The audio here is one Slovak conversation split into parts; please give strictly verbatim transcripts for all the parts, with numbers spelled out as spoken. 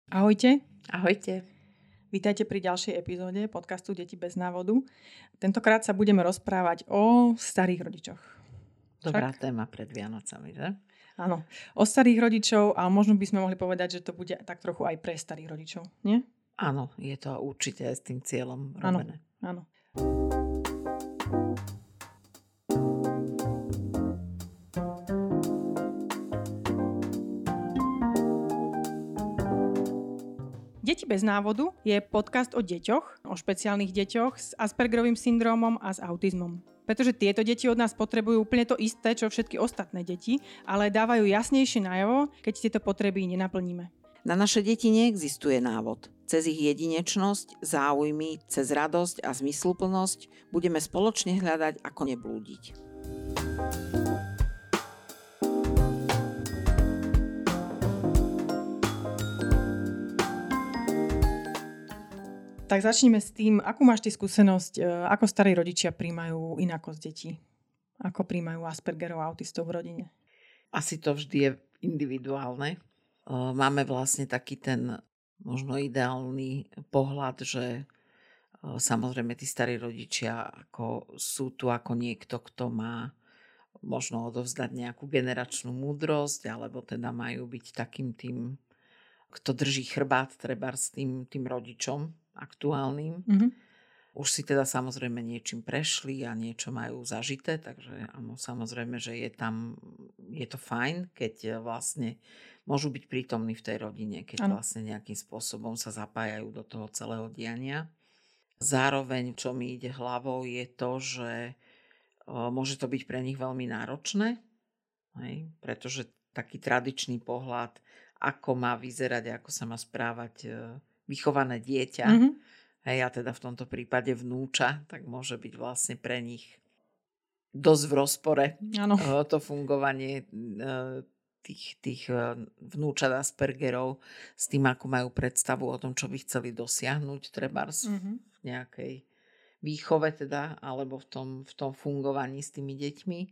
Ahojte. Ahojte. Vítajte pri ďalšej epizóde podcastu Deti bez návodu. Tentokrát sa budeme rozprávať o starých rodičoch. Dobrá Však? téma pred Vianocami, že? Áno, o starých rodičov a možno by sme mohli povedať, že to bude tak trochu aj pre starých rodičov, nie? Áno, je to určite aj s tým cieľom Áno, robené. áno. Deti bez návodu je podcast o deťoch, o špeciálnych deťoch s Aspergerovým syndrómom a s autizmom. Pretože tieto deti od nás potrebujú úplne to isté, čo všetky ostatné deti, ale dávajú jasnejšie najavo, keď tieto potreby nenaplníme. Na naše deti neexistuje návod. Cez ich jedinečnosť, záujmy, cez radosť a zmysluplnosť budeme spoločne hľadať, ako neblúdiť. Tak začneme s tým, akú máš ty skúsenosť, ako starí rodičia príjmajú inakosť detí? Ako príjmajú Aspergerov a autistov v rodine? Asi to vždy je individuálne. Máme vlastne taký ten možno ideálny pohľad, že samozrejme tí starí rodičia ako sú tu ako niekto, kto má možno odovzdať nejakú generačnú múdrosť, alebo teda majú byť takým tým, kto drží chrbát trebárs tým, tým rodičom aktuálnym. Mm-hmm. Už si teda samozrejme niečím prešli a niečo majú zažité, takže áno, samozrejme, že je tam, je to fajn, keď vlastne môžu byť prítomní v tej rodine, keď ano. Vlastne nejakým spôsobom sa zapájajú do toho celého diania. Zároveň, čo mi ide hlavou, je to, že môže to byť pre nich veľmi náročné, hej? Pretože taký tradičný pohľad, ako má vyzerať, ako sa má správať vychované dieťa, mm-hmm. hej, a teda v tomto prípade vnúča, tak môže byť vlastne pre nich dosť v rozpore ano. to fungovanie tých, tých vnúčat Aspergerov s tým, ako majú predstavu o tom, čo by chceli dosiahnuť trebárs mm-hmm. v nejakej výchove teda, alebo v tom, v tom fungovaní s tými deťmi.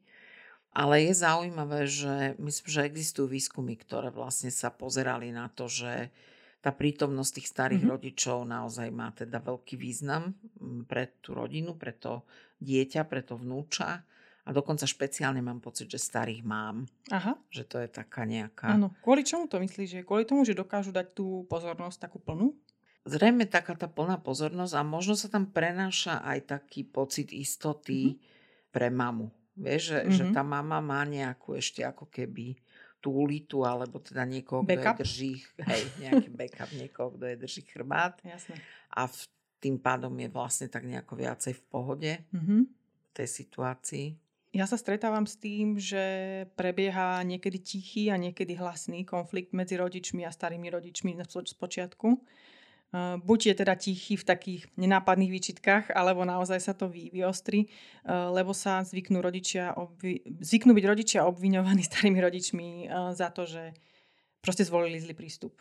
Ale je zaujímavé, že myslím, že existujú výskumy, ktoré vlastne sa pozerali na to, že tá prítomnosť tých starých mm-hmm. rodičov naozaj má teda veľký význam pre tú rodinu, pre to dieťa, pre to vnúča. A dokonca špeciálne mám pocit, že starých mám. Aha. Že to je taká nejaká... Áno. Kvôli čomu to myslíš? Že kvôli tomu, že dokážu dať tú pozornosť takú plnú? Zrejme taká tá plná pozornosť a možno sa tam prenáša aj taký pocit istoty mm-hmm. pre mamu. Vieš, že, mm-hmm. že tá mama má nejakú ešte ako keby tú ulitu, alebo teda niekoho, kto je drží, hej, nejaký backup, niekoho, kto je drží chrbát. Jasné. A v, tým pádom je vlastne tak nejako viacej v pohode mm-hmm. v tej situácii. Ja sa stretávam s tým, že prebieha niekedy tichý a niekedy hlasný konflikt medzi rodičmi a starými rodičmi z počiatku. Buď je teda tichý v takých nenápadných výčitkách, alebo naozaj sa to vy, vyostri, lebo sa zvyknú, rodičia obvi- zvyknú byť rodičia obviňovaní starými rodičmi za to, že proste zvolili zlý prístup.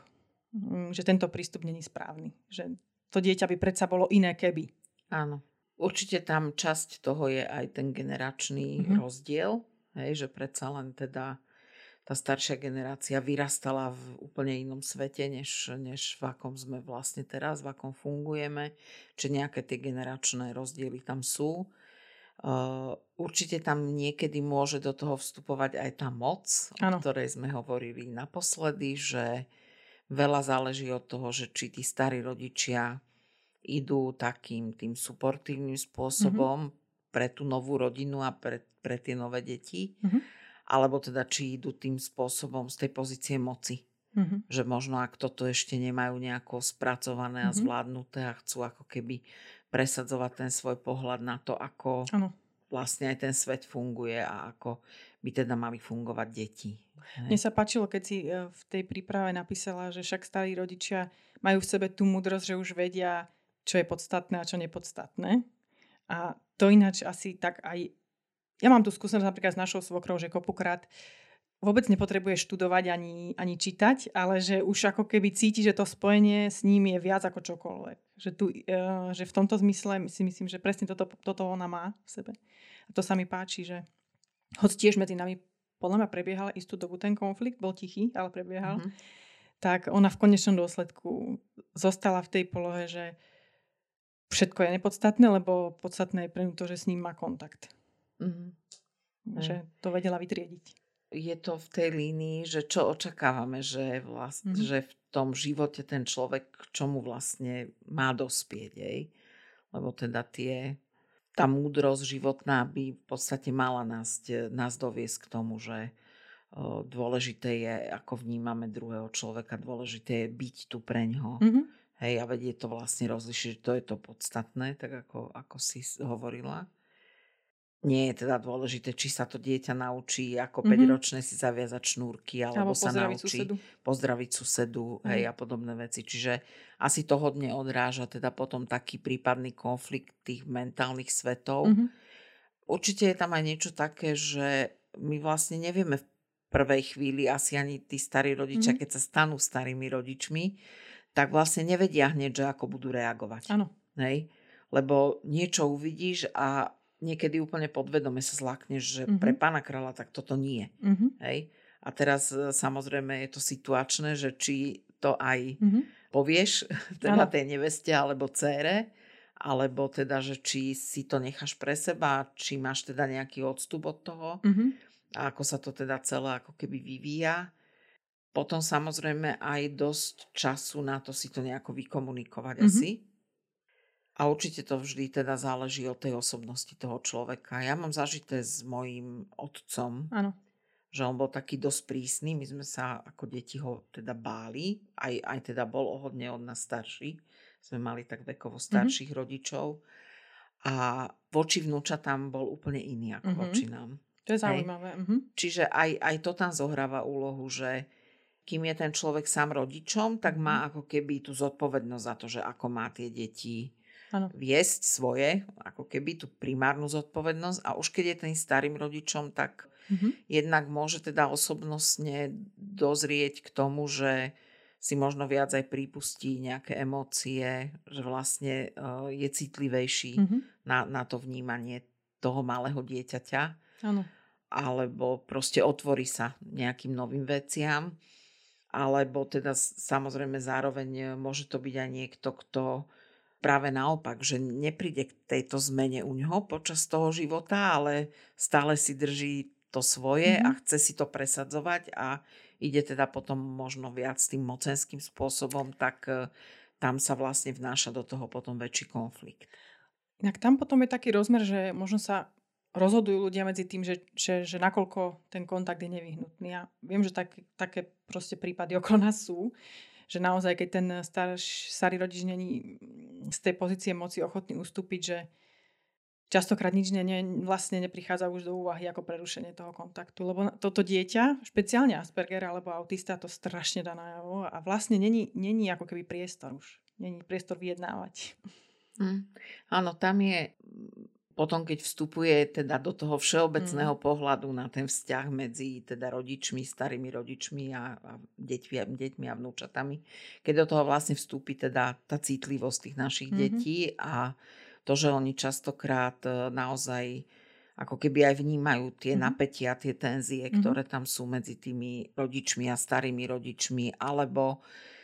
Že tento prístup není správny. Že to dieťa by predsa bolo iné keby. Áno. Určite tam časť toho je aj ten generačný mm-hmm. rozdiel, hej, že predsa len teda tá staršia generácia vyrastala v úplne inom svete, než, než v akom sme vlastne teraz, v akom fungujeme. Čiže nejaké tie generačné rozdiely tam sú. Uh, určite tam niekedy môže do toho vstupovať aj tá moc, ano. O ktorej sme hovorili naposledy, že veľa záleží od toho, že či tí starí rodičia idú takým tým suportívnym spôsobom mm-hmm. pre tú novú rodinu a pre, pre tie nové deti. Mm-hmm. Alebo teda či idú tým spôsobom z tej pozície moci. Mm-hmm. Že možno ak toto ešte nemajú nejako spracované a mm-hmm. zvládnuté a chcú ako keby presadzovať ten svoj pohľad na to, ako ano. Vlastne aj ten svet funguje a ako by teda mali fungovať deti. Hej. Mne sa páčilo, keď si v tej príprave napísala, že však starí rodičia majú v sebe tú múdrosť, že už vedia, čo je podstatné a čo nepodstatné. A to ináč asi tak aj ja mám tu skúsenosť napríklad s našou svokrou, že kopukrát vôbec nepotrebuje študovať ani, ani čítať, ale že už ako keby cíti, že to spojenie s ním je viac ako čokoľvek. Že, tu, že v tomto zmysle si myslím, že presne toto, toto ona má v sebe. A to sa mi páči, že hoď tiež medzi nami podľa mňa prebiehal istú dobu ten konflikt, bol tichý, ale prebiehal. Mm-hmm. tak ona v konečnom dôsledku zostala v tej polohe, že všetko je nepodstatné, lebo podstatné je pre ňu to, že s ním má kontakt. Mhm. Že to vedela vytriediť. Je to v tej línii, že čo očakávame, že, vlast, Mhm. že v tom živote ten človek k čomu vlastne má dospieť. Jej? Lebo teda tie, tá múdrosť životná by v podstate mala nás, nás doviesť k tomu, že o, dôležité je, ako vnímame druhého človeka, dôležité je byť tu preňho. Mhm. Hej, a vedieť to vlastne rozlišiť, že to je to podstatné, tak ako, ako si hovorila. Nie je teda dôležité, či sa to dieťa naučí ako Mhm. päťročné si zaviazať šnúrky, alebo, Alebo sa pozdraviť naučí susedu. pozdraviť susedu, hej, Hej. a podobné veci. Čiže asi to hodne odráža teda potom taký prípadný konflikt tých mentálnych svetov. Mhm. Určite je tam aj niečo také, že my vlastne nevieme v prvej chvíli, asi ani tí starí rodičia, Mhm. keď sa stanú starými rodičmi, tak vlastne nevedia hneď, že ako budú reagovať. Áno. Hej? Lebo niečo uvidíš a niekedy úplne podvedome sa zlákneš, že Mhm. pre pána kráľa tak toto nie. Mhm. Hej? A teraz e, samozrejme je to situačné, že či to aj Mhm. povieš teda Áno. tej neveste alebo dcére, alebo teda, že či si to necháš pre seba, či máš teda nejaký odstup od toho Mhm. a ako sa to teda celé ako keby vyvíja. Potom samozrejme aj dosť času na to si to nejako vykomunikovať Mhm. asi. A určite to vždy teda záleží od tej osobnosti toho človeka. Ja mám zažité s mojím otcom, Áno. že on bol taký dosť prísny. My sme sa ako deti ho teda báli. Aj, aj teda bol o hodne od nás starší. Sme mali tak vekovo starších rodičov. A voči vnúčatám bol úplne iný ako Mhm. voči nám. To je Hej. zaujímavé. Mhm. Čiže aj, aj to tam zohráva úlohu, že kým je ten človek sám rodičom, tak má ako keby tú zodpovednosť za to, že ako má tie deti Áno. viesť svoje, ako keby tú primárnu zodpovednosť. A už keď je ten starým rodičom, tak Mhm. jednak môže teda osobnostne dozrieť k tomu, že si možno viac aj pripustí nejaké emócie, že vlastne uh, je citlivejší Mhm. na, na to vnímanie toho malého dieťaťa, Áno. alebo proste otvorí sa nejakým novým veciam, alebo teda s- samozrejme zároveň e, môže to byť aj niekto, kto práve naopak, že nepríde k tejto zmene u ňoho počas toho života, ale stále si drží to svoje a Mhm. chce si to presadzovať a ide teda potom možno viac tým mocenským spôsobom, tak e, tam sa vlastne vnáša do toho potom väčší konflikt. Inak tam potom je taký rozmer, že možno sa rozhodujú ľudia medzi tým, že, že, že nakoľko ten kontakt je nevyhnutný. Ja viem, že tak, také proste prípady okolo nás sú, že naozaj, keď ten starš, starý rodič není z tej pozície moci ochotný ustúpiť, že častokrát nič ne, ne, vlastne neprichádza už do úvahy ako prerušenie toho kontaktu. Lebo toto dieťa, špeciálne Asperger alebo autista, to strašne dá najavo a vlastne není, není ako keby priestor už. Není priestor vyjednávať. Mm. Áno, tam je potom, keď vstupuje teda do toho všeobecného Mm. pohľadu na ten vzťah medzi teda rodičmi, starými rodičmi a, a deťmi, deťmi a vnúčatami, keď do toho vlastne vstúpi teda tá citlivosť tých našich Mhm. detí a to, že oni častokrát e, naozaj ako keby aj vnímajú tie Mhm. napätia, tie tenzie, Mhm. ktoré tam sú medzi tými rodičmi a starými rodičmi, alebo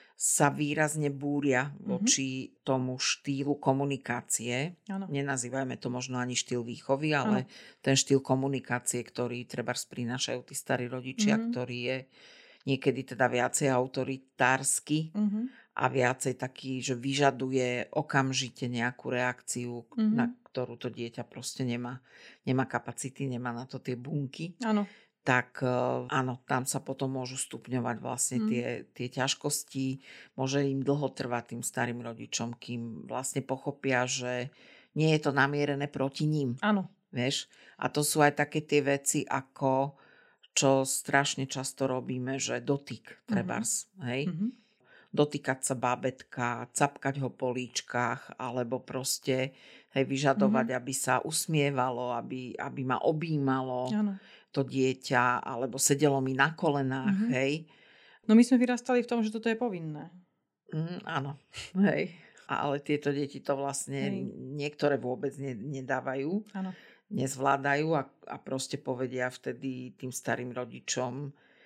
sa výrazne búria Mhm. voči tomu štýlu komunikácie. Áno. Nenazývajme to možno ani štýl výchovy, ale Áno. ten štýl komunikácie, ktorý trebárs prinášajú tí starí rodičia, Mhm. ktorý je niekedy teda viacej autoritársky Mhm. a viacej taký, že vyžaduje okamžite nejakú reakciu, na Mhm. ktorú to dieťa proste nemá, nemá kapacity, nemá na to tie bunky. Áno. Tak e, áno, tam sa potom môžu stupňovať vlastne Mm. tie, tie ťažkosti. Môže im dlho trvať tým starým rodičom, kým vlastne pochopia, že nie je to namierené proti ním. Áno. Vieš? A to sú aj také tie veci, ako čo strašne často robíme, že dotyk, trebárs. Hej? Mhm. Dotýkať sa bábätka, capkať ho po líčkach, alebo proste hej, vyžadovať, Mhm. aby sa usmievalo, aby, aby ma objímalo Áno. to dieťa, alebo sedelo mi na kolenách, Mhm. hej. No my sme vyrastali v tom, že toto je povinné. Mm, áno, hej. A ale tieto deti to vlastne Hej. niektoré vôbec ne, nedávajú, Áno. nezvládajú a, a proste povedia vtedy tým starým rodičom,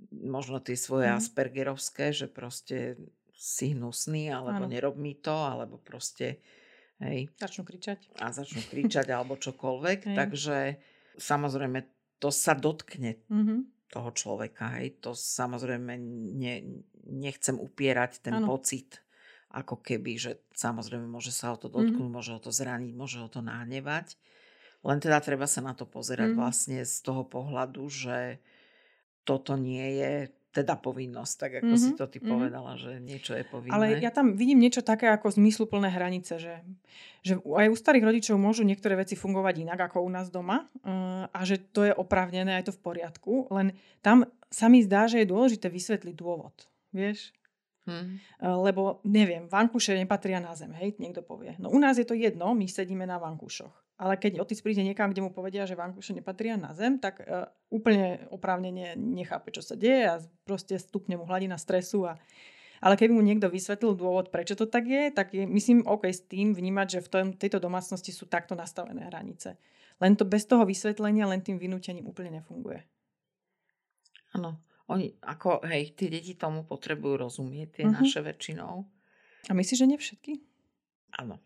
možno tie svoje Mhm. aspergerovské, že proste si hnusný, alebo Áno. nerob mi to, alebo proste, hej, Začnú kričať. a začnú kričať alebo čokoľvek. Hej. Takže samozrejme to sa dotkne Mhm. toho človeka, hej. To samozrejme ne, nechcem upierať ten Áno. pocit, ako keby, že samozrejme môže sa ho to Mhm. dotknúť, môže ho to zraniť, môže ho to nahnevať. Len teda treba sa na to pozerať Mhm. vlastne z toho pohľadu, že toto nie je teda povinnosť, tak ako si Mhm. to ty Mhm. povedala, že niečo je Ale povinné. ja tam vidím niečo také ako zmysluplné hranice, že, že aj u starých rodičov môžu niektoré veci fungovať inak ako u nás doma eh, a že to je oprávnené, aj to v poriadku, len tam sa mi zdá, že je dôležité vysvetliť dôvod. Vieš? Hm. Eh, Lebo, neviem, vankúše nepatria na zem, hej, niekto povie. No u nás je to jedno, my sedíme na vankúšoch. Ale keď otec príde niekam, kde mu povedia, že vankúše nepatria na zem, tak uh, úplne oprávnene nechápe, čo sa deje a proste stupne mu hladina stresu. A... Ale keby mu niekto vysvetlil dôvod, prečo to tak je, tak je, myslím, OK s tým vnímať, že v tom, tejto domácnosti sú takto nastavené hranice. Len to bez toho vysvetlenia, len tým vynútením úplne nefunguje. Áno. Oni, ako, hej, tie deti tomu potrebujú rozumieť, tie Mhm. naše väčšinou. A myslíš, že nie všetky? Áno.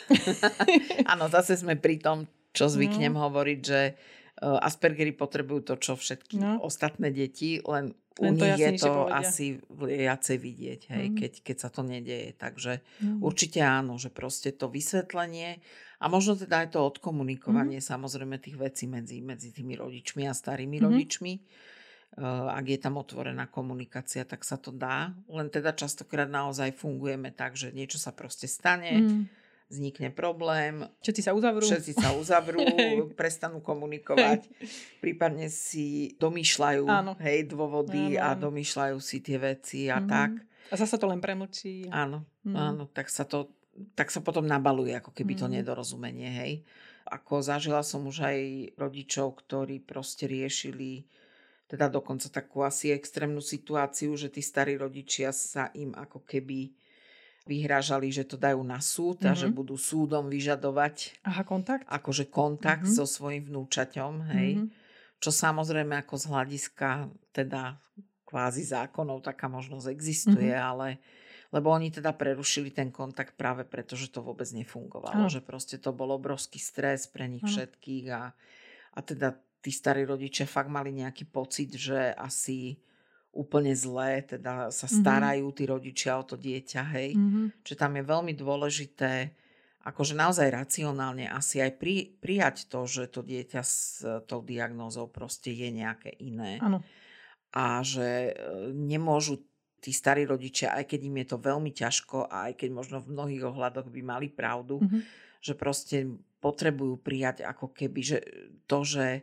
Áno, zase sme pri tom, čo zvyknem No. hovoriť, že uh, Aspergery potrebujú to, čo všetky No. ostatné deti, len u Len to nich je jasnejšie to povedia. asi viacej vidieť, hej, Mhm. keď, keď sa to nedieje. Takže Mhm. určite áno, že proste to vysvetlenie a možno teda aj to odkomunikovanie samozrejme tých vecí medzi, medzi tými rodičmi a starými Mhm. rodičmi. Uh, ak je tam otvorená komunikácia, tak sa to dá. Len teda častokrát naozaj fungujeme tak, že niečo sa proste stane, Mhm. vznikne problém, Všetci sa uzavrú. všetci sa uzavrú, Hej. prestanú komunikovať, prípadne si domýšľajú, Áno. hej, dôvody Áno, a áno. domýšľajú si tie veci a Mhm. tak. A zasa to len premlčí. Áno, Mhm. áno, tak sa to tak sa potom nabaluje ako keby to Mhm. nedorozumenie, hej. Ako zažila som už aj rodičov, ktorí proste riešili teda dokonca takú asi extrémnu situáciu, že tí starí rodičia sa im ako keby vyhrážali, že to dajú na súd a že Mhm. budú súdom vyžadovať Aha, kontakt? akože kontakt Mhm. so svojím vnúčaťom, hej. Mhm. Čo samozrejme ako z hľadiska teda kvázi zákonov taká možnosť existuje, Mhm. ale lebo oni teda prerušili ten kontakt práve preto, že to vôbec nefungovalo. Áno. Že proste to bol obrovský stres pre nich Áno. všetkých a, a teda tí starí rodičia fakt mali nejaký pocit, že asi úplne zlé, teda sa Mhm. starajú tí rodičia o to dieťa, hej. Mhm. Čiže tam je veľmi dôležité akože naozaj racionálne asi aj pri, prijať to, že to dieťa s tou diagnózou proste je nejaké iné. Áno. A že e, nemôžu tí starí rodičia, aj keď im je to veľmi ťažko a aj keď možno v mnohých ohľadoch by mali pravdu, Mhm. že proste potrebujú prijať ako keby, že to, že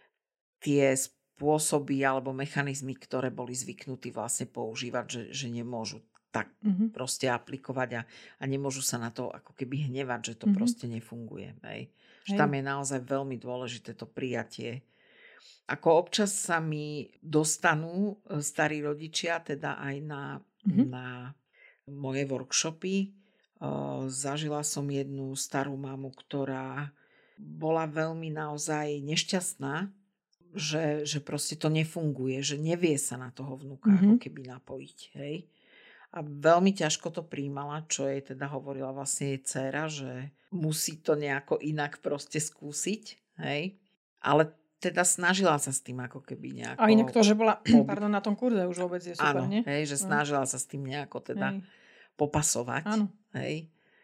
tie spôsoby alebo mechanizmy, ktoré boli zvyknutí vlastne používať, že, že nemôžu tak Mhm. proste aplikovať a, a nemôžu sa na to ako keby hnevať, že to Mhm. proste nefunguje. Hej. Že Hej. tam je naozaj veľmi dôležité to prijatie. Ako občas sa mi dostanú e, starí rodičia, teda aj na, Mhm. na moje workshopy. E, Zažila som jednu starú mamu, ktorá bola veľmi naozaj nešťastná, že, že proste to nefunguje, že nevie sa na toho vnúka ako Mhm. keby napojiť. Hej. A veľmi ťažko to príjmala, čo jej teda hovorila vlastne jej dcéra, že musí to nejako inak proste skúsiť. Hej. Ale teda snažila sa s tým ako keby nejako... A inak to, že bola ob- pardon, na tom kurze už vôbec je super, Áno, nie? hej, že No. snažila sa s tým nejako teda Hej. popasovať. Áno. Hej.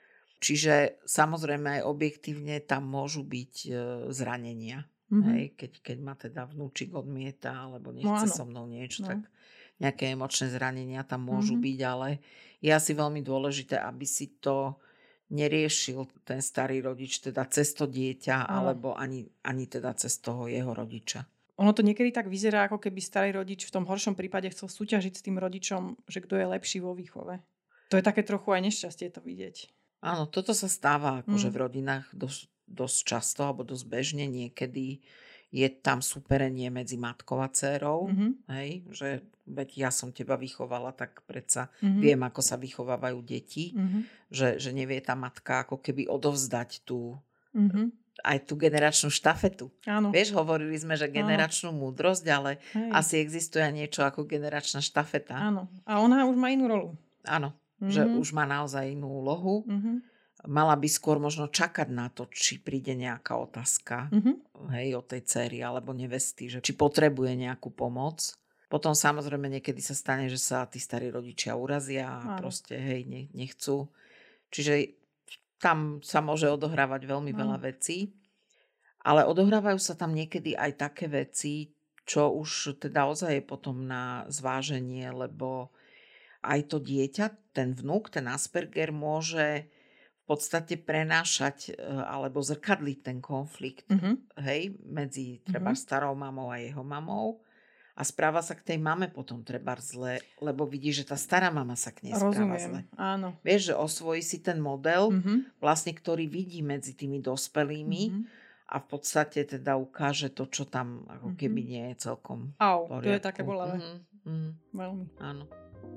Čiže samozrejme aj objektívne tam môžu byť e, zranenia. Mhm. Hej. Keď, keď ma teda vnúčik odmieta alebo No nechce áno. so mnou niečo, No. tak nejaké emočné zranenia tam môžu Mhm. byť, ale je asi veľmi dôležité, aby si to neriešil ten starý rodič teda cez to dieťa, Áno. alebo ani, ani teda cez toho jeho rodiča. Ono to niekedy tak vyzerá, ako keby starý rodič v tom horšom prípade chcel súťažiť s tým rodičom, že kto je lepší vo výchove. To je také trochu aj nešťastie to vidieť. Áno, toto sa stáva akože Mm. v rodinách dosť, dosť často, alebo dosť bežne. Niekedy je tam súperenie medzi matkou a dcérou. Mhm. Hej, že veď ja som teba vychovala, tak predsa Mhm. viem, ako sa vychovávajú deti. Mhm. Že, že nevie tá matka ako keby odovzdať tú, Mhm. aj tú generačnú štafetu. Áno. Vieš, hovorili sme, že generačnú áno. múdrosť, ale hej. asi existuje niečo ako generačná štafeta. Áno. A ona už má inú rolu. Áno, mm-hmm. že už má naozaj inú úlohu. Mm-hmm. Mala by skôr možno čakať na to, či príde nejaká otázka mm-hmm. hej, od tej dcery alebo nevesty, že či potrebuje nejakú pomoc. Potom samozrejme niekedy sa stane, že sa tí starí rodičia urazia a áno. proste hej, nechcú. Čiže tam sa môže odohrávať veľmi áno. veľa vecí. Ale odohrávajú sa tam niekedy aj také veci, čo už teda ozaj je potom na zváženie, lebo aj to dieťa, ten vnuk, ten Asperger môže v podstate prenášať alebo zrkadliť ten konflikt mm-hmm. hej, medzi treba mm-hmm. starou mamou a jeho mamou a správa sa k tej mame potom treba zle, lebo vidí, že tá stará mama sa k nej správa zle. Áno. Vieš, že osvojí si ten model, mm-hmm. vlastne, ktorý vidí medzi tými dospelými mm-hmm. a v podstate teda ukáže to, čo tam ako keby mm-hmm. nie je celkom Au, poriadku. To je také bolavé. Mm-hmm. Mm-hmm. Veľmi. Áno.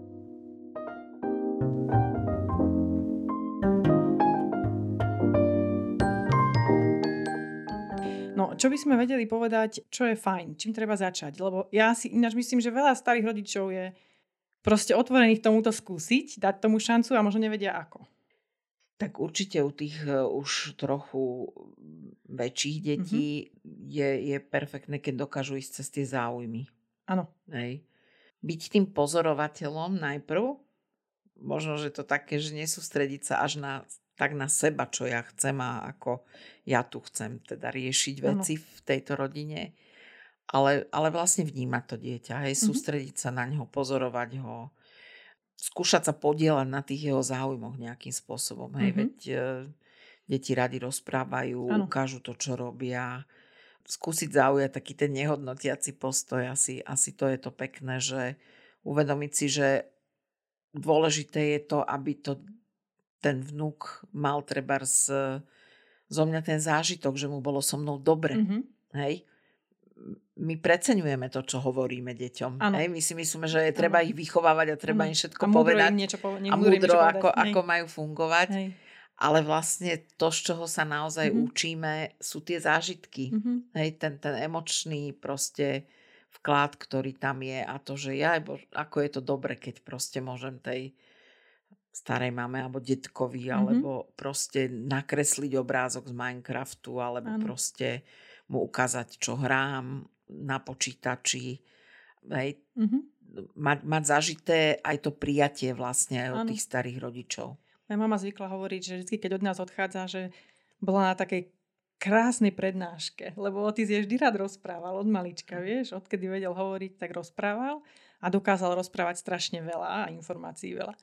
No, čo by sme vedeli povedať, čo je fajn, čím treba začať? Lebo ja si ináč myslím, že veľa starých rodičov je proste otvorených tomuto skúsiť, dať tomu šancu a možno nevedia ako. Tak určite u tých uh, už trochu väčších detí mm-hmm. je, je perfektné, keď dokážu ísť cez tie záujmy. Áno. Hej. Byť tým pozorovateľom najprv, možno, že to také, že nesústrediť sa až na tak na seba, čo ja chcem a ako ja tu chcem teda riešiť veci ano. V tejto rodine. Ale, ale vlastne vnímať to dieťa, hej, mm-hmm. sústrediť sa na ňo, pozorovať ho, skúšať sa podieľať na tých jeho záujmoch nejakým spôsobom. Hej, mm-hmm. veď e, deti radi rozprávajú, ano. Ukážu to, čo robia. Skúsiť zaujať taký ten nehodnotiaci postoj, asi, asi to je to pekné, že uvedomiť si, že dôležité je to, aby to ten vnuk mal trebárs zo mňa ten zážitok, že mu bolo so mnou dobre. Mm-hmm. Hej? My preceňujeme to, čo hovoríme deťom. Hej? My si myslíme, že je treba ano. Ich vychovávať a treba ano. Im všetko a povedať. Im niečo po- a múdro, ako, ako majú fungovať. Hej. Ale vlastne to, z čoho sa naozaj mm-hmm. učíme, sú tie zážitky. Mm-hmm. Hej? Ten, ten emočný proste vklad, ktorý tam je a to, že ja, ako je to dobre, keď proste môžem tej starej mame alebo detkovi, mm-hmm. alebo proste nakresliť obrázok z Minecraftu, alebo ano. Proste mu ukázať, čo hrám na počítači. Hej. Mm-hmm. Mať, mať zažité aj to prijatie vlastne aj od ano. Tých starých rodičov. Moja mama zvykla hovoriť, že vždy, keď od nás odchádza, že bola na takej krásnej prednáške, lebo Otis je vždy rád rozprával od malička, vieš, odkedy vedel hovoriť, tak rozprával a dokázal rozprávať strašne veľa a informácií veľa.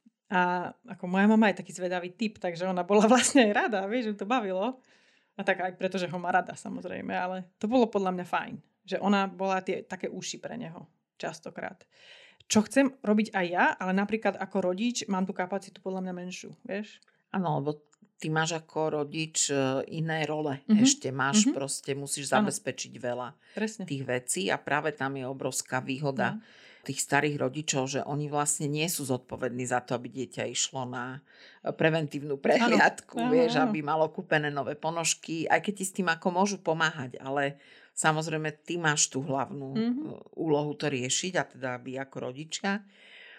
A ako moja mama je taký zvedavý typ, takže ona bola vlastne aj rada, vieš, že to bavilo. A tak aj preto, že ho má rada, samozrejme, ale to bolo podľa mňa fajn, že ona bola tie také uši pre neho, častokrát. Čo chcem robiť aj ja, ale napríklad ako rodič mám tú kapacitu podľa mňa menšiu, vieš? Áno, lebo ty máš ako rodič iné role. Mm-hmm. Ešte máš mm-hmm. proste, musíš zabezpečiť ano. Veľa Presne. Tých vecí a práve tam je obrovská výhoda no. tých starých rodičov, že oni vlastne nie sú zodpovední za to, aby dieťa išlo na preventívnu prehliadku, ano. Vieš, ano. Aby malo kúpené nové ponožky, aj keď ti s tým ako môžu pomáhať, ale samozrejme ty máš tú hlavnú mm-hmm. úlohu to riešiť a teda aby ako rodičia.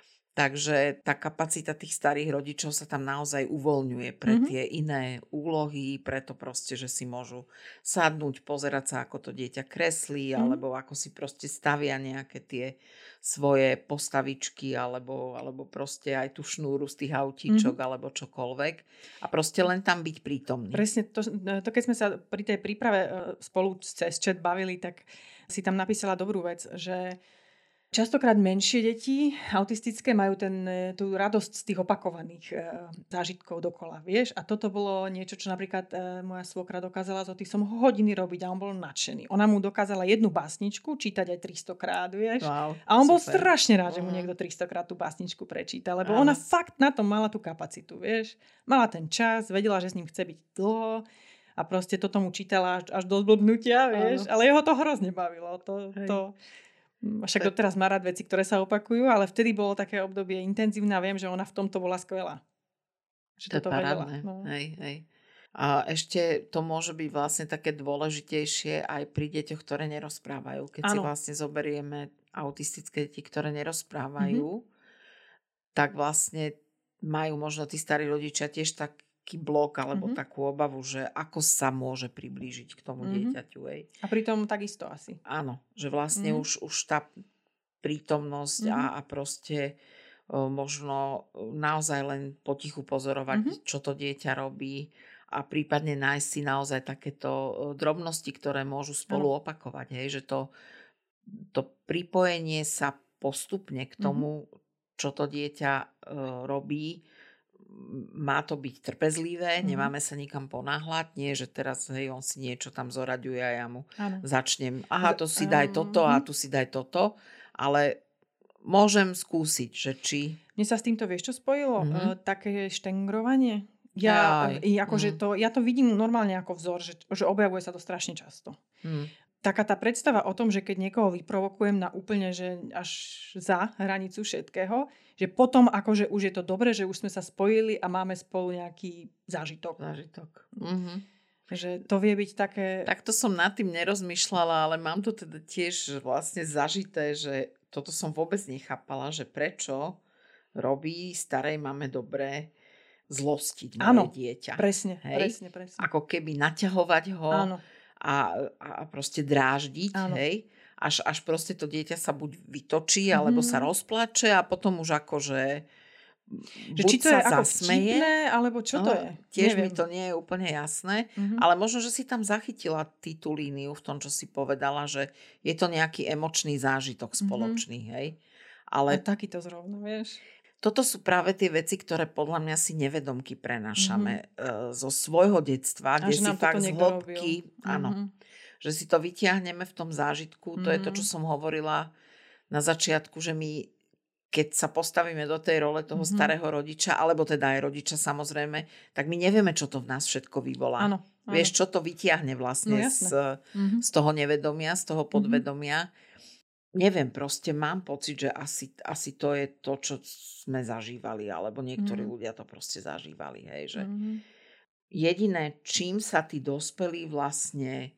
Takže tá kapacita tých starých rodičov sa tam naozaj uvoľňuje pre mm-hmm. tie iné úlohy, preto proste, že si môžu sadnúť, pozerať sa, ako to dieťa kreslí, mm-hmm. alebo ako si proste stavia nejaké tie svoje postavičky, alebo, alebo proste aj tú šnúru z tých autíčok, mm-hmm. alebo čokoľvek. A proste len tam byť prítomný. Presne, to, to keď sme sa pri tej príprave spolu cez chat bavili, tak si tam napísala dobrú vec, že častokrát menšie deti autistické majú ten, tú radosť z tých opakovaných e, zážitkov dokola, vieš? A toto bolo niečo, čo napríklad e, moja svokra dokázala s Otisom hodiny robiť a on bol nadšený. Ona mu dokázala jednu básničku čítať aj tristokrát, vieš? Wow, a on super. Bol strašne rád, že mu niekto tristokrát tú básničku prečíta, lebo Áno. ona fakt na tom mala tú kapacitu, vieš? Mala ten čas, vedela, že s ním chce byť dlho a proste to tomu čítala až, až do zblbnutia, vieš? Áno. Ale jeho to hrozne bavilo. To... to Však doteraz má rád veci, ktoré sa opakujú, ale vtedy bolo také obdobie intenzívne a viem, že ona v tomto bola skvelá. Že to je parádne. No. Hej, hej. A ešte to môže byť vlastne také dôležitejšie aj pri deťoch, ktoré nerozprávajú. Keď si Áno. vlastne zoberieme autistické deti, ktoré Mhm. nerozprávajú, tak vlastne majú možno tí starí rodičia tiež taký blok alebo Mhm. takú obavu, že ako sa môže priblížiť k tomu Mhm. dieťaťu. Hej. A pritom takisto asi. Áno, že vlastne Mhm. už, už tá prítomnosť Mhm. a, a proste o, možno o, naozaj len potichu pozorovať, Mhm. čo to dieťa robí a prípadne nájsť si naozaj takéto o, drobnosti, ktoré môžu spolu Áno. opakovať. Hej, že to, to pripojenie sa postupne k Mhm. tomu, čo to dieťa e, robí, m, má to byť trpezlivé, Mhm. nemáme sa nikam ponáhľať, nie, že teraz hej, on si niečo tam zoraďuje a ja mu Áno. začnem, aha, Z- to si daj toto a mhm. tu si daj toto, ale môžem skúsiť, že či... Mne sa s týmto, vieš čo spojilo? Mhm. Uh, také štengrovanie. Ja, Jaj, i akože mhm. to, ja to vidím normálne ako vzor, že, že objavuje sa to strašne často. Mhm. Taká tá predstava o tom, že keď niekoho vyprovokujem na úplne, že až za hranicu všetkého, že potom akože už je to dobre, že už sme sa spojili a máme spolu nejaký zážitok. Zážitok. Mhm. Že to vie byť také... Takto som nad tým nerozmýšľala, ale mám to teda tiež vlastne zažité, že toto som vôbec nechápala, že prečo robí starej mame dobré zlostiť moje Áno, dieťa. presne, Hej? presne, presne. Ako keby naťahovať ho Áno, a, a proste dráždiť, áno. hej? Až, až proste to dieťa sa buď vytočí, alebo sa Mhm. rozplače a potom už akože Že buď či to sa je ako zasmeje, vtipné, alebo čo to no, je? tiež mi Neviem. to nie je úplne jasné, Mhm. ale možno, že si tam zachytila ty tú líniu v tom, čo si povedala, že je to nejaký emočný zážitok Mhm. spoločný, hej? A Ale takýto zrovna, vieš? toto sú práve tie veci, ktoré podľa mňa si nevedomky prenášame Mhm. e, zo svojho detstva, A kde že si nám toto fakt z niekto hĺbky, robil. áno, Mhm. že si to vytiahneme v tom zážitku. To je to, čo Mhm. som hovorila na začiatku, že my, keď sa postavíme do tej role toho Mhm. starého rodiča, alebo teda aj rodiča samozrejme, tak my nevieme, čo to v nás všetko vyvolá. Áno, áno. Vieš, čo to vytiahne No vlastne jasné. z, Mhm. z toho nevedomia, z toho Mhm. podvedomia. Neviem, proste mám pocit, že asi, asi to je to, čo sme zažívali, alebo niektorí Mhm. ľudia to proste zažívali. Hej, že Mhm. jediné, čím sa tí dospelí vlastne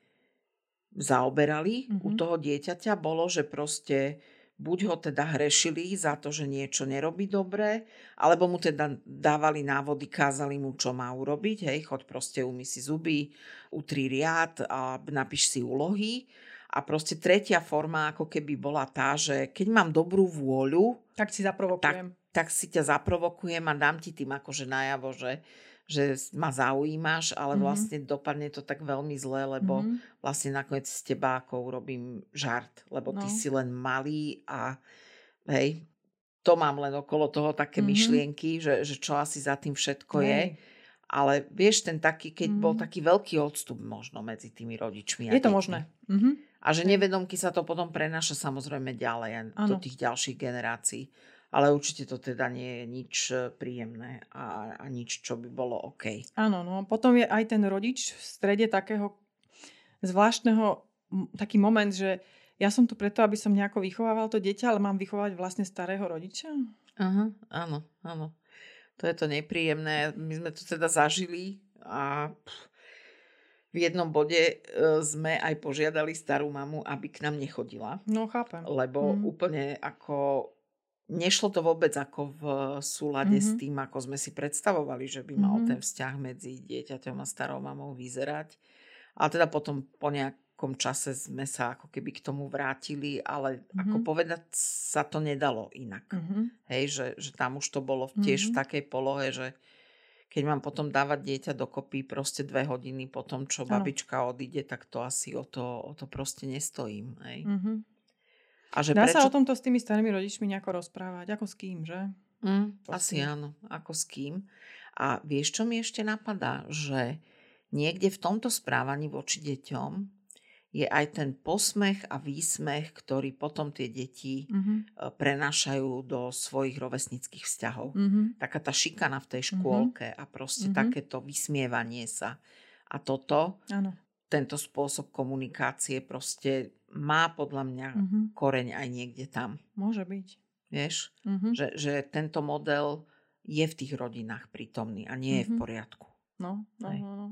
zaoberali u Mhm. toho dieťaťa, bolo, že proste buď ho teda hrešili za to, že niečo nerobí dobre, alebo mu teda dávali návody, kázali mu, čo má urobiť. Hej, choď proste umyj si zuby, utri riad a napíš si úlohy. A proste tretia forma ako keby bola tá, že keď mám dobrú vôľu, Tak si zaprovokujem. tak, tak si ťa zaprovokujem a dám ti tým akože najavo, že, že ma zaujímaš, ale Mhm. vlastne dopadne to tak veľmi zle, lebo Mhm. vlastne nakoniec z teba ako urobím žart, lebo ty No. si len malý a hej, to mám len okolo toho také Mhm. myšlienky, že, že čo asi za tým všetko je. Hej. Ale vieš, ten taký, keď bol Mhm. taký veľký odstup možno medzi tými rodičmi a Je to deťmi. možné. Mhm. A že Hej. nevedomky sa to potom prenáša samozrejme ďalej aj do Áno. tých ďalších generácií. Ale určite to teda nie je nič e, príjemné a, a nič, čo by bolo OK. Áno, no. Potom je aj ten rodič v strede takého zvláštneho, m- taký moment, že ja som tu preto, aby som nejako vychovával to dieťa, ale mám vychovať vlastne starého rodiča? Aha, áno, áno. To je to nepríjemné. My sme to teda zažili a pff, v jednom bode e, sme aj požiadali starú mamu, aby k nám nechodila. No, chápem. Lebo Mhm. úplne ako nešlo to vôbec ako v súlade s Mhm. tým, ako sme si predstavovali, že by mal Mhm. ten vzťah medzi dieťaťom a starou mamou vyzerať. Ale teda potom po nejakom čase sme sa ako keby k tomu vrátili, ale ako Mhm. povedať sa to nedalo inak. Mhm. Hej, že, že tam už to bolo tiež v Mhm. takej polohe, že keď mám potom dávať dieťa dokopy proste dve hodiny po tom, čo Áno. babička odíde, tak to asi o to, o to proste nestojím. Hej. Mhm. A že Dá sa prečo... o tomto s tými starými rodičmi nejako rozprávať? Ako s kým, že? Mm, Proste. asi áno, ako s kým. A vieš, čo mi ešte napadá? Že niekde v tomto správaní voči deťom je aj ten posmech a výsmech, ktorý potom tie deti Mhm. e, prenášajú do svojich rovesnických vzťahov. Mhm. Taká tá šikana v tej Mhm. škôlke a proste Mhm. takéto vysmievanie sa. A toto, Áno. tento spôsob komunikácie proste má podľa mňa Mhm. koreň aj niekde tam. Môže byť. Vieš? Mhm. Že, že tento model je v tých rodinách prítomný a nie je v Mhm. poriadku. No, no, Hej. no, no.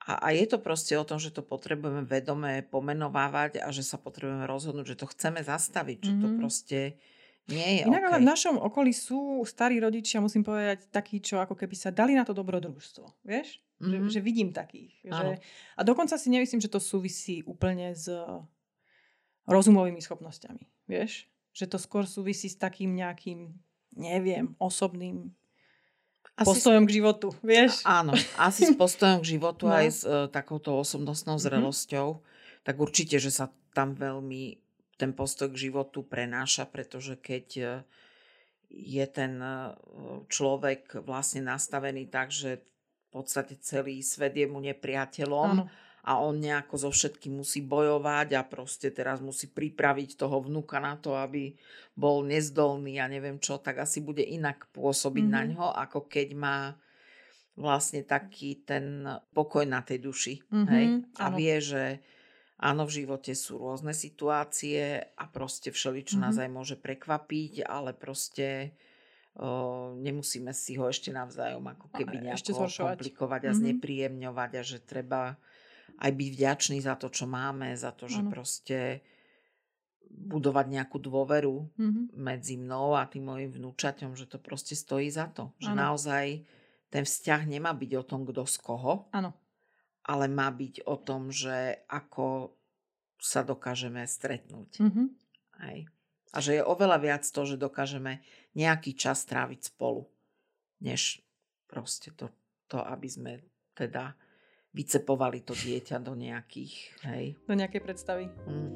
A, a je to proste o tom, že to potrebujeme vedome pomenovávať a že sa potrebujeme rozhodnúť, že to chceme zastaviť, že to Mhm. proste nie je Inak ale v OK. našom okolí sú starí rodičia, musím povedať, takí, čo ako keby sa dali na to dobrodružstvo. Vieš? Že, Mhm. že vidím takých. Áno. Že, a dokonca si nemyslím, že to súvisí úplne s rozumovými schopnosťami. Vieš? Že to skôr súvisí s takým nejakým, neviem, osobným Asi s, postojom k životu. Vieš? áno, asi s postojom k životu No. aj s e, takouto osobnostnou Mhm. zrelosťou. Tak určite, že sa tam veľmi ten postoj k životu prenáša, pretože keď e, je ten e, človek vlastne nastavený tak, že v podstate celý svet je mu nepriateľom Áno. a on nejako so všetkým musí bojovať a proste teraz musí pripraviť toho vnuka na to, aby bol nezdolný a neviem čo, tak asi bude inak pôsobiť Mhm. na ňo, ako keď má vlastne taký ten pokoj na tej duši. Mhm. Hej? A Áno. vie, že áno, v živote sú rôzne situácie a proste všeličo nás Mhm. aj môže prekvapiť, ale proste o, nemusíme si ho ešte navzájom ako A keby ešte nejako zhoršovať. komplikovať a Mhm. znepríjemňovať a že treba aj byť vďačný za to, čo máme, za to, že Áno. proste budovať nejakú dôveru Mhm. medzi mnou a tým mojim vnúčaťom, že to proste stojí za to. Že Áno. naozaj ten vzťah nemá byť o tom, kto z koho, Áno. ale má byť o tom, že ako sa dokážeme stretnúť. Mhm. Hej. A že je oveľa viac to, že dokážeme nejaký čas tráviť spolu, než proste to, to aby sme teda vycepovali to dieťa do nejakých, hej. Do nejakej predstavy. Mm.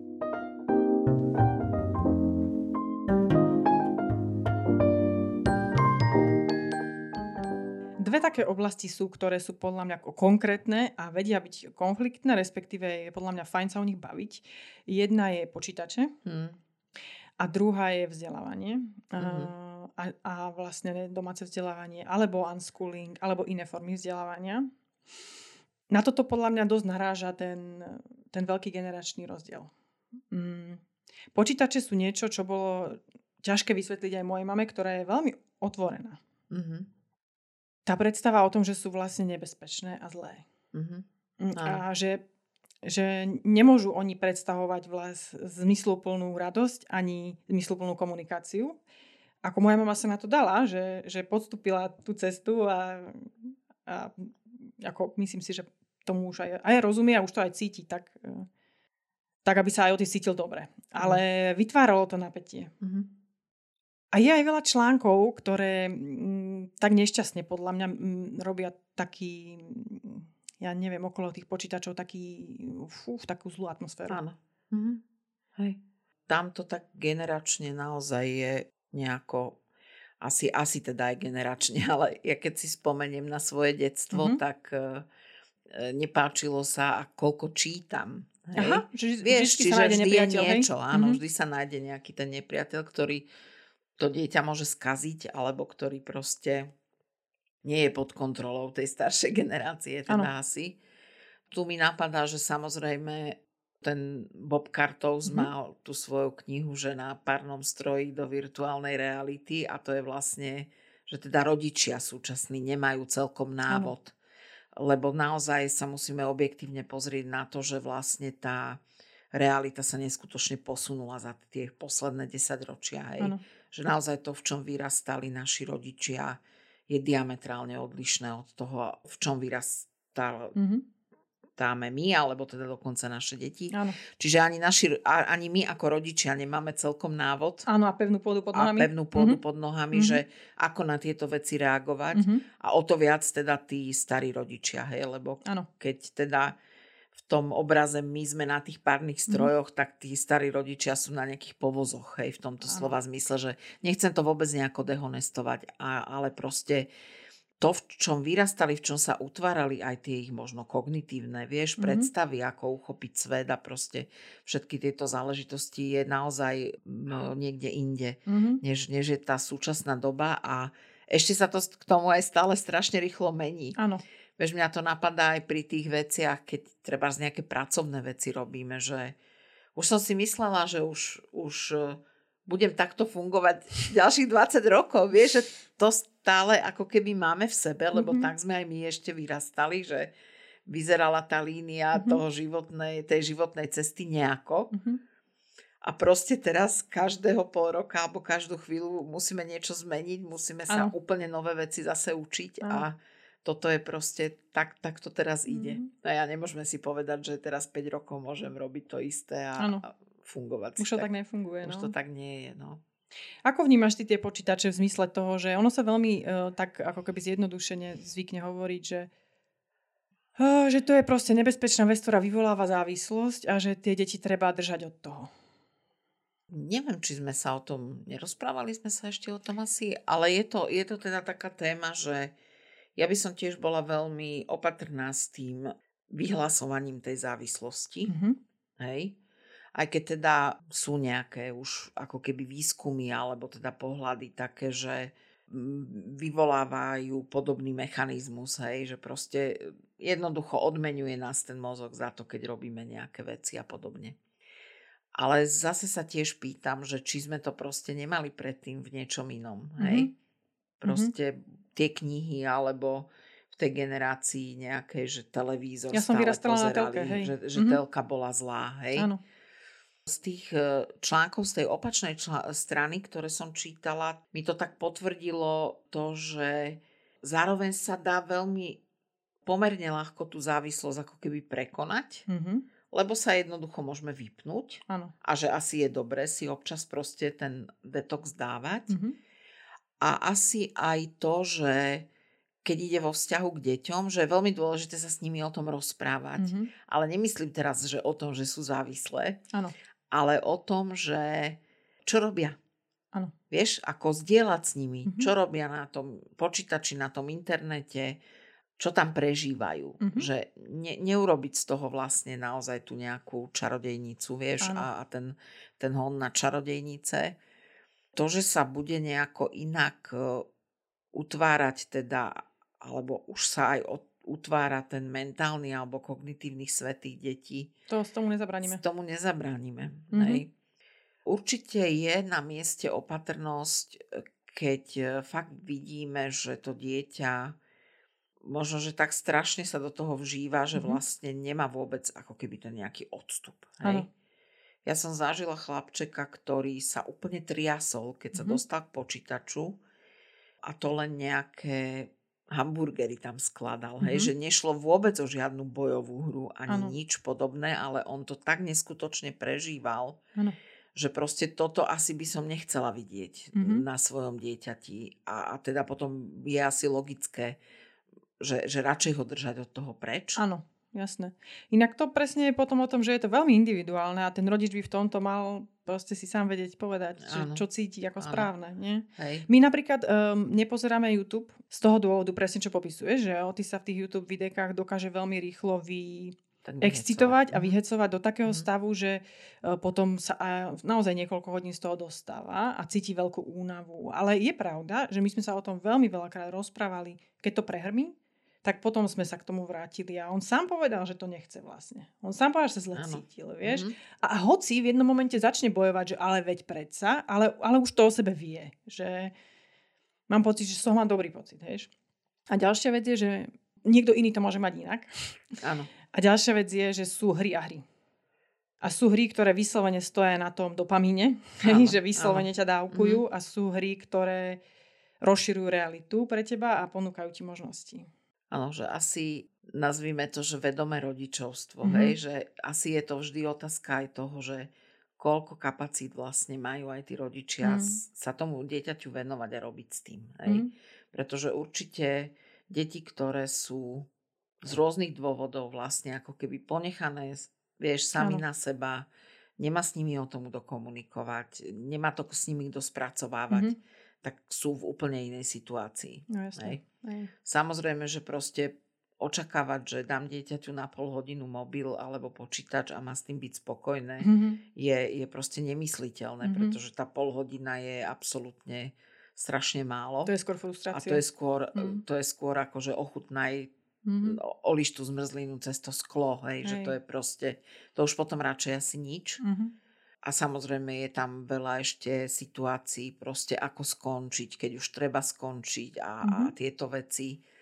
Dve také oblasti sú, ktoré sú podľa mňa konkrétne a vedia byť konfliktné, respektíve je podľa mňa fajn sa o nich baviť. Jedna je počítače Mm. a druhá je vzdelávanie. Mhm. A, a vlastne domáce vzdelávanie, alebo unschooling, alebo iné formy vzdelávania. Na toto podľa mňa dosť naráža ten, ten veľký generačný rozdiel. Mm. Počítače sú niečo, čo bolo ťažké vysvetliť aj mojej mame, ktorá je veľmi otvorená. Mhm. Tá predstava o tom, že sú vlastne nebezpečné a zlé. Mhm. Mm, Áno. A že, že nemôžu oni predstavovať vlast zmysluplnú radosť ani zmysluplnú komunikáciu. Ako moja mama sa na to dala, že, že podstúpila tú cestu a, a ako myslím si, že tomu už aj, aj rozumie a už to aj cíti tak, e, tak, aby sa aj o tým cítil dobre. Ale vytváralo to napätie. Mhm. A je aj veľa článkov, ktoré m, tak nešťastne podľa mňa m, robia taký, m, ja neviem, okolo tých počítačov taký, fú, takú zlú atmosféru. Áno. Mhm. Hej. Tam to tak generačne naozaj je nejako, asi, asi teda aj generačne, ale ja keď si spomeniem na svoje detstvo, Mhm. tak e, e, nepáčilo sa, a koľko čítam. Hej. Aha, že Vieš, vždycky čiže sa nájde vždy je nepriateľ, hej? niečo, áno, Mhm. vždy sa nájde nejaký ten nepriateľ, ktorý to dieťa môže skaziť, alebo ktorý proste nie je pod kontrolou tej staršej generácie, teda Áno. asi. Tu mi napadá, že samozrejme ten Bob Kartows Mhm. mal tú svoju knihu, že na párnom stroji do virtuálnej reality, a to je vlastne, že teda rodičia súčasní nemajú celkom návod. Lebo naozaj sa musíme objektívne pozrieť na to, že vlastne tá realita sa neskutočne posunula za tie posledné desaťročia. Hej. Áno. Že naozaj to, v čom vyrastali naši rodičia, je diametrálne odlišné od toho, v čom vyrastáme Mhm. my, alebo teda dokonca naše deti. Áno. Čiže ani, naši, a- ani my ako rodičia nemáme celkom návod Áno, a pevnú pôdu pod a nohami. pevnú pôdu Mhm. pod nohami, Mhm. že ako na tieto veci reagovať. Mhm. A o to viac teda tí starí rodičia, hej, lebo Áno. keď teda v tom obraze my sme na tých párnych strojoch, tak tí starí rodičia sú na nejakých povozoch, hej, v tomto Áno. slova zmysle, že nechcem to vôbec nejako dehonestovať, a, ale proste to, v čom vyrastali, v čom sa utvárali aj tie ich možno kognitívne, vieš, Mhm. predstavy, ako uchopiť svet a proste všetky tieto záležitosti je naozaj no, niekde inde, Mhm. než, než je tá súčasná doba, a ešte sa to k tomu aj stále strašne rýchlo mení. Áno. Vieš, mňa to napadá aj pri tých veciach, keď treba z nejaké pracovné veci robíme, že už som si myslela, že už, už e, budem takto fungovať ďalších dvadsať rokov. Vieš, že to stále ako keby máme v sebe, lebo Mhm. tak sme aj my ešte vyrastali, že vyzerala tá línia Mhm. toho životnej, tej životnej cesty nejako. Mhm. A proste teraz každého pol roka alebo každú chvíľu musíme niečo zmeniť, musíme sa Áno. úplne nové veci zase učiť Áno. a toto je proste, tak, tak to teraz ide. Mhm. A ja nemôžeme si povedať, že teraz päť rokov môžem robiť to isté a, Áno. a fungovať Už si to tak nefunguje, Už no. to tak nie je, no. Ako vnímaš ty tie počítače v zmysle toho, že ono sa veľmi uh, tak ako keby zjednodušene zvykne hovoriť, že uh, že to je proste nebezpečná vec, ktorá vyvoláva závislosť a že tie deti treba držať od toho. Neviem, či sme sa o tom, nerozprávali sme sa ešte o tom asi, ale je to, je to teda taká téma, že ja by som tiež bola veľmi opatrná s tým vyhlasovaním tej závislosti. Mhm. Hej? Aj keď teda sú nejaké už ako keby výskumy alebo teda pohľady také, že mm, vyvolávajú podobný mechanizmus, hej, že proste jednoducho odmeňuje nás ten mozog za to, keď robíme nejaké veci a podobne. Ale zase sa tiež pýtam, že či sme to proste nemali predtým v niečom inom, hej? Mhm. Proste tie knihy alebo v tej generácii nejakej, že televízor Ja som stále vyrastala na pozerali, telke, hej. že, že Mhm. telka bola zlá, hej? Áno. Z tých e, článkov z tej opačnej čl- strany, ktoré som čítala, mi to tak potvrdilo to, že zároveň sa dá veľmi pomerne ľahko tú závislosť ako keby prekonať, Mhm. lebo sa jednoducho môžeme vypnúť Áno. a že asi je dobré si občas proste ten detox dávať. Mhm. A asi aj to, že keď ide vo vzťahu k deťom, že je veľmi dôležité sa s nimi o tom rozprávať. Mhm. Ale nemyslím teraz, že o tom, že sú závislé, Áno. ale o tom, že čo robia. Áno. Vieš, ako zdieľať s nimi, Mhm. čo robia na tom počítači, na tom internete, čo tam prežívajú. Mhm. Že ne, neurobiť z toho vlastne naozaj tú nejakú čarodejnicu, vieš, Áno. a, a ten, ten hon na čarodejnice. To, že sa bude nejako inak e, utvárať teda, alebo už sa aj od, utvára ten mentálny alebo kognitívny svet tých detí, To s tomu nezabránime. s tomu nezabránime. Mhm. Hej. Určite je na mieste opatrnosť, e, keď e, fakt vidíme, že to dieťa možno, že tak strašne sa do toho vžíva, že Mhm. vlastne nemá vôbec ako keby ten nejaký odstup. Áno. Hej? Ja som zažila chlapčeka, ktorý sa úplne triasol, keď sa Mhm. dostal k počítaču a to len nejaké hamburgery tam skladal. Mhm. Hej? Že nešlo vôbec o žiadnu bojovú hru ani Áno. nič podobné, ale on to tak neskutočne prežíval, Áno. že proste toto asi by som nechcela vidieť Mhm. na svojom dieťati. A, a teda potom je asi logické, že, že radšej ho držať od toho preč. Áno, jasné. Inak to presne je potom o tom, že je to veľmi individuálne a ten rodič by v tomto mal proste si sám vedieť povedať, že Áno. čo cíti ako Áno. správne. Nie? Hej. My napríklad um, nepozeráme YouTube z toho dôvodu presne, čo popisuješ, že Otis sa v tých YouTube videkách dokáže veľmi rýchlo vy... Tak excitovať a Mhm. vyhecovať do takého Mhm. stavu, že e, potom sa a naozaj niekoľko hodín z toho dostáva a cíti veľkú únavu. Ale je pravda, že my sme sa o tom veľmi veľakrát rozprávali. Keď to prehrmí, tak potom sme sa k tomu vrátili a on sám povedal, že to nechce vlastne. On sám povedal, že sa zle Áno. cítil, vieš. Mhm. A hoci v jednom momente začne bojovať, že ale veď predsa, ale, ale už to o sebe vie. Že mám pocit, že z toho mám dobrý pocit, vieš. A ďalšia vec je, že niekto iný to môže mať inak. Áno. A ďalšia vec je, že sú hry a hry. A sú hry, ktoré vyslovene stoja na tom dopamíne, Áno, že vyslovene ťa dávkujú, a sú hry, ktoré rozširujú realitu pre teba a ponúkajú ti možnosti. Áno, že asi nazvime to, že vedomé rodičovstvo, Mhm. hej, že asi je to vždy otázka aj toho, že koľko kapacít vlastne majú aj tí rodičia Mhm. s- sa tomu dieťaťu venovať a robiť s tým, hej. Mhm. Pretože určite deti, ktoré sú z rôznych dôvodov vlastne ako keby ponechané, vieš, sami Áno. na seba, nemá s nimi o tom kto komunikovať, nemá to s nimi kto spracovávať, Mhm. tak sú v úplne inej situácii. No Hej. jasne. Hej. Samozrejme, že proste očakávať, že dám dieťaťu na pol hodinu mobil alebo počítač a má s tým byť spokojné, Mhm. je, je proste nemysliteľné, Mhm. pretože tá pol hodina je absolútne strašne málo. To je skôr A frustrácia. to je skôr, Mhm. to je skôr ako, že ochutnaj, Mhm. o- olíš tú zmrzlinu cez to sklo, hej, že Hej. to je proste, to už potom radšej asi nič. Mhm. A samozrejme je tam veľa ešte situácií, proste ako skončiť, keď už treba skončiť a, a Mhm. tieto veci.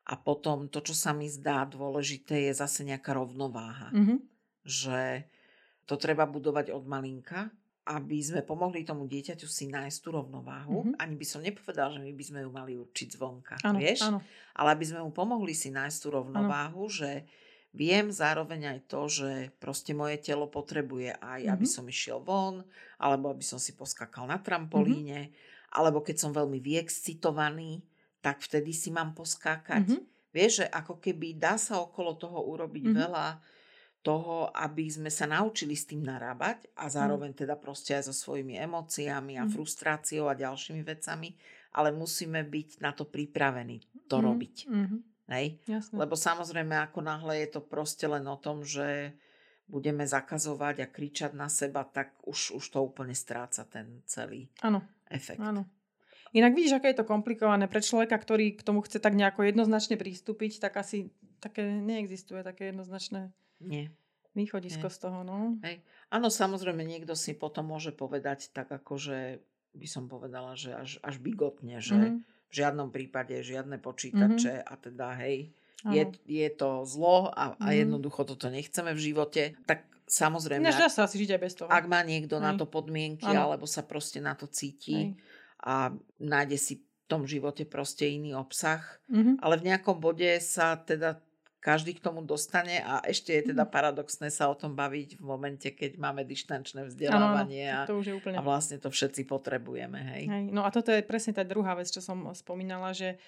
A potom to, čo sa mi zdá dôležité, je zase nejaká rovnováha. Mhm. Že to treba budovať od malinka, aby sme pomohli tomu dieťaťu si nájsť tú rovnováhu. Mhm. Ani by som nepovedala, že my by sme ju mali určiť zvonka, Áno, vieš? áno, Ale aby sme mu pomohli si nájsť tú áno. rovnováhu, že viem zároveň aj to, že proste moje telo potrebuje aj, aby Mhm. som išiel von, alebo aby som si poskakal na Mhm. trampolíne, alebo keď som veľmi vyexcitovaný, tak vtedy si mám poskákať. Mhm. Vieš, že ako keby dá sa okolo toho urobiť Mhm. veľa toho, aby sme sa naučili s tým narábať a Áno. zároveň teda proste aj so svojimi emóciami a Mhm. frustráciou a ďalšími vecami, ale musíme byť na to pripravení to Mhm. robiť. Mhm. Hej? Jasné. Lebo samozrejme, ako náhle je to proste len o tom, že budeme zakazovať a kričať na seba, tak už, už to úplne stráca ten celý Áno, efekt. áno. Inak vidíš, aké je to komplikované pre človeka, ktorý k tomu chce tak nejako jednoznačne pristúpiť, tak asi také neexistuje také jednoznačné Nie. východisko Nie. z toho, no. Hej. Áno, samozrejme, niekto si potom môže povedať tak akože by som povedala, že až, až bigotne, že Mhm. v žiadnom prípade žiadne Mhm. počítače a teda hej, je, Áno. je to zlo a, a Mhm. jednoducho toto nechceme v živote. Tak samozrejme, Ináč ak, dá sa asi žiť aj bez toho. ak má niekto na Hej. to podmienky Áno. alebo sa proste na to Hej. cíti a nájde si v tom živote proste iný obsah, Mhm. ale v nejakom bode sa teda každý k tomu dostane a ešte je teda Mhm. paradoxné sa o tom baviť v momente, keď máme dištančné Áno, áno, vzdelávanie tak a, to už je úplne. a vlastne to všetci potrebujeme, hej. Hej. No a toto je presne tá druhá vec, čo som spomínala, že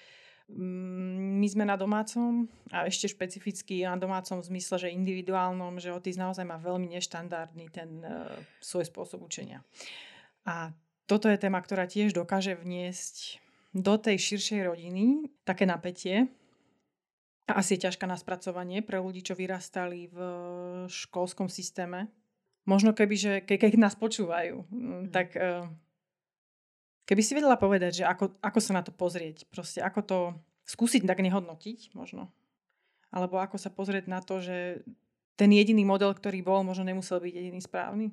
mm, my sme na domácom a ešte špecificky na domácom v zmysle, že individuálnom, že Otis naozaj má veľmi neštandardný ten uh, svoj spôsob učenia. A toto je téma, ktorá tiež dokáže vniesť do tej širšej rodiny také napätie a asi je ťažká na spracovanie pre ľudí, čo vyrastali v školskom systéme. Možno keby, že ke, keď nás počúvajú, mm, tak uh, keby si vedela povedať, že ako, ako sa na to pozrieť, proste ako to skúsiť tak nehodnotiť možno. Alebo ako sa pozrieť na to, že ten jediný model, ktorý bol, možno nemusel byť jediný správny.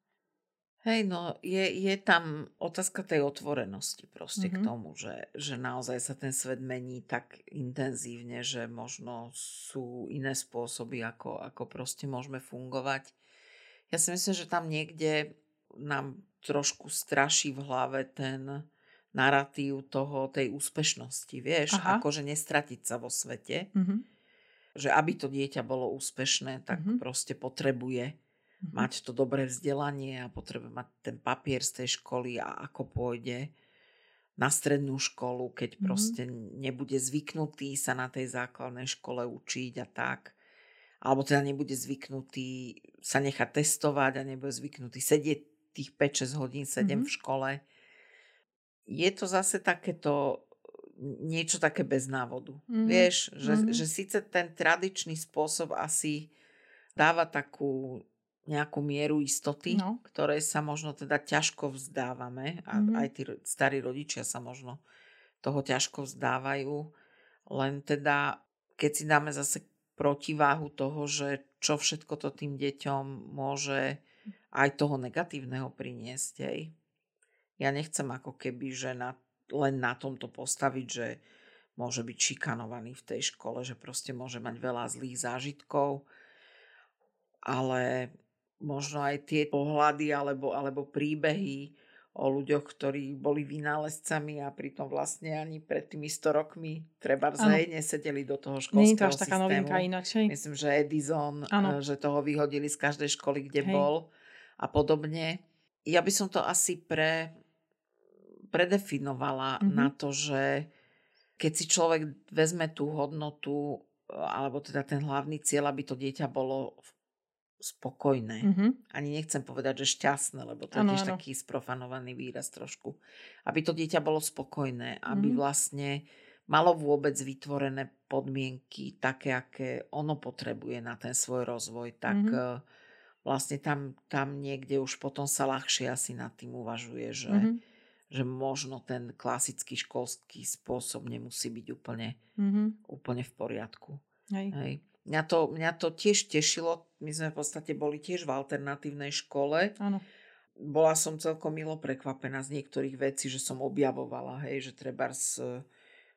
Hej, no je, je tam otázka tej otvorenosti proste Mhm. k tomu, že, že naozaj sa ten svet mení tak intenzívne, že možno sú iné spôsoby, ako, ako proste môžeme fungovať. Ja si myslím, že tam niekde nám trošku straší v hlave ten narratív toho, tej úspešnosti, vieš, Aha. akože nestratiť sa vo svete, Mhm. že aby to dieťa bolo úspešné, tak Mhm. proste potrebuje Mhm. mať to dobré vzdelanie a potrebuje mať ten papier z tej školy a ako pôjde na strednú školu, keď Mhm. proste nebude zvyknutý sa na tej základnej škole učiť a tak. Alebo teda nebude zvyknutý sa nechať testovať a nebude zvyknutý sedieť tých päť šesť hodín sedem Mhm. v škole. Je to zase takéto niečo také bez návodu. Mhm. Vieš, že, Mhm. že síce ten tradičný spôsob asi dáva takú nejakú mieru istoty, No. ktorej sa možno teda ťažko vzdávame a Mhm. aj tí ro- starí rodičia sa možno toho ťažko vzdávajú. Len teda, keď si dáme zase protiváhu toho, že čo všetko to tým deťom môže aj toho negatívneho priniesť. Hej. Ja nechcem ako keby, že na, len na tomto postaviť, že môže byť šikanovaný v tej škole, že proste môže mať veľa zlých zážitkov, ale možno aj tie pohľady alebo, alebo príbehy o ľuďoch, ktorí boli vynálezcami a pritom vlastne ani pred tými sto rokmi treba Áno. nesedeli do toho Nie je to školského až taká novinka systému. ináč, hej. Myslím, že Edison, Áno. eh, že toho vyhodili z každej školy, kde Hej. bol a podobne. Ja by som to asi pre, predefinovala Mhm. na to, že keď si človek vezme tú hodnotu, eh, alebo teda ten hlavný cieľ, aby to dieťa bolo v- spokojné. Mhm. Ani nechcem povedať, že šťastné, lebo to je Áno, tiež áno. taký sprofanovaný výraz trošku. Aby to dieťa bolo spokojné, aby Mhm. vlastne malo vôbec vytvorené podmienky také, aké ono potrebuje na ten svoj rozvoj, tak Mhm. eh, vlastne tam, tam niekde už potom sa ľahšie asi nad tým uvažuje, že, Mhm. že možno ten klasický školský spôsob nemusí byť úplne, Mhm. úplne v poriadku. Hej. Hej. Mňa to, mňa to tiež tešilo. My sme v podstate boli tiež v alternatívnej škole. Áno. Bola som celkom milo prekvapená z niektorých vecí, že som objavovala, hej, že trebárs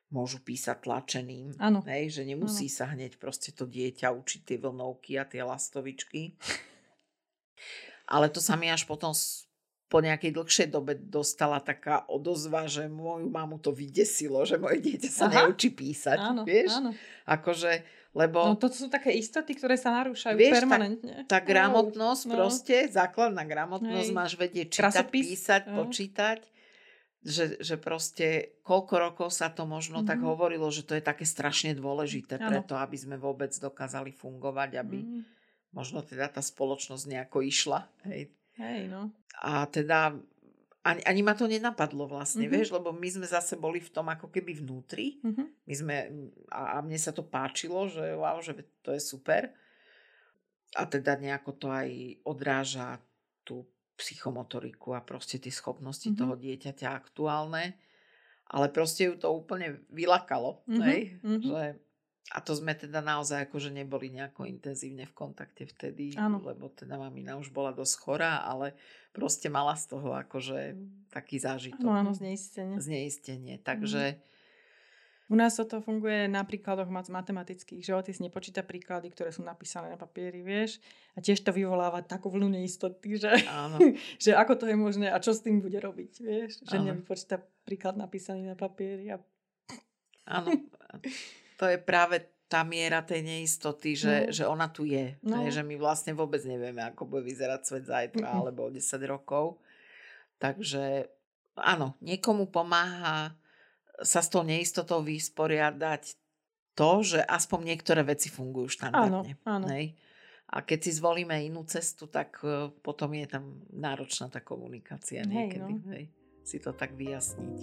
môžu písať tlačeným. Áno. Hej, že nemusí Áno. sa hneď proste to dieťa učiť tie vlnovky a tie lastovičky. Ale to sa mi až potom po nejakej dlhšej dobe dostala taká odozva, že moju mamu to vydesilo, že moje dieťa sa Aha. neučí písať. Áno, vieš? áno. Akože, lebo... No to sú také istoty, ktoré sa narúšajú vieš, permanentne. Tá, tá gramotnosť no. proste, základná gramotnosť, Hej. máš vedieť čítať, Krasopis. písať, no. počítať. Že, že proste koľko rokov sa to možno mm-hmm. tak hovorilo, že to je také strašne dôležité Áno. preto, aby sme vôbec dokázali fungovať, aby mm. možno teda tá spoločnosť nejako išla. Hej, Hej no. A teda ani, ani ma to nenapadlo vlastne, mm-hmm. vieš, lebo my sme zase boli v tom ako keby vnútri. Mm-hmm. My sme, a, a mne sa to páčilo, že wow, že to je super. A teda nejako to aj odráža tú psychomotoriku a proste tie schopnosti mm-hmm. toho dieťaťa aktuálne. Ale proste ju to úplne vylakalo. Mm-hmm. Hej? Mm-hmm. Že, a to sme teda naozaj akože neboli nejako intenzívne v kontakte vtedy, ano. Lebo teda mamina už bola dosť chorá, ale proste mala z toho akože taký zážitok. No áno, zneistenie. Zneistenie. Takže mm-hmm. U nás toto funguje na príkladoch matematických, že otec nepočíta príklady, ktoré sú napísané na papieri, vieš. A tiež to vyvoláva takú vlnu neistoty, že, že ako to je možné a čo s tým bude robiť, vieš. Že nevypočíta príklad napísaný na papieri. A... Áno. To je práve tá miera tej neistoty, že, no. že ona tu je. No. Že my vlastne vôbec nevieme, ako bude vyzerať svet zajtra mm-mm. alebo o desať rokov. Takže áno, niekomu pomáha sa s tou neistotou vysporiadať to, že aspoň niektoré veci fungujú štandardne. Áno, áno. Hej? A keď si zvolíme inú cestu, tak uh, potom je tam náročná tá komunikácia niekedy. Hej, no. Hej? Si to tak vyjasniť.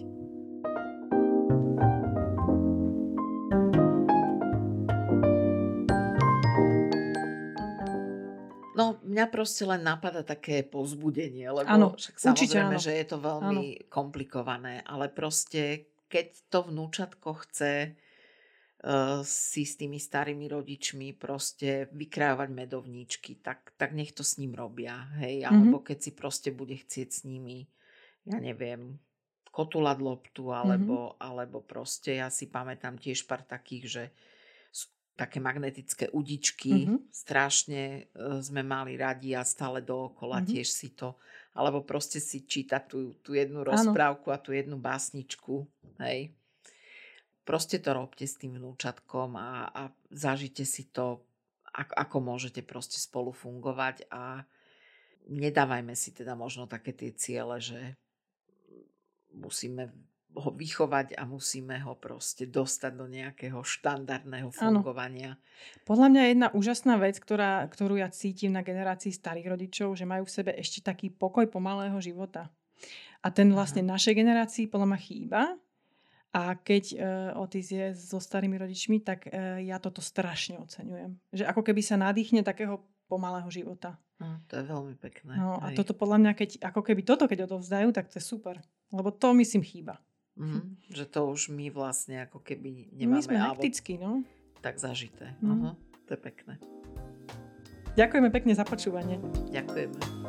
No, mňa proste len napadá také povzbudenie, lebo áno, však samozrejme, áno. že je to veľmi áno. komplikované, ale proste keď to vnúčatko chce uh, si s tými starými rodičmi proste vykrávať medovníčky, tak, tak nech to s ním robia, hej, alebo mm-hmm. keď si proste bude chcieť s nimi, ja neviem, kotulať loptu, alebo, mm-hmm. alebo proste, ja si pamätám tiež pár takých, že také magnetické udičky, mm-hmm. strašne uh, sme mali radi a stále dookola mm-hmm. tiež si to, alebo proste si čítať tú, tú jednu rozprávku a tú jednu básničku, hej. Proste to robte s tým vnúčatkom a, a zažite si to, ako, ako môžete proste spolu fungovať a nedávajme si teda možno také tie ciele, že musíme ho vychovať a musíme ho proste dostať do nejakého štandardného fungovania. Ano. Podľa mňa je jedna úžasná vec, ktorá, ktorú ja cítim na generácii starých rodičov, že majú v sebe ešte taký pokoj pomalého života. A ten vlastne Aha. našej generácii podľa mňa chýba. A keď uh, Otis je so starými rodičmi, tak uh, ja toto strašne oceňujem. Že ako keby sa nadýchne takého pomalého života. No, to je veľmi pekné. No, a toto podľa mňa, keď, ako keby toto, keď odovzdajú, tak to je super. Lebo to myslím chýba. Mm, že to už my vlastne ako keby nemáme. My sme hektickí, no. Tak zažité. Mm. Aha, to je pekné. Ďakujeme pekne za počúvanie. Ďakujeme.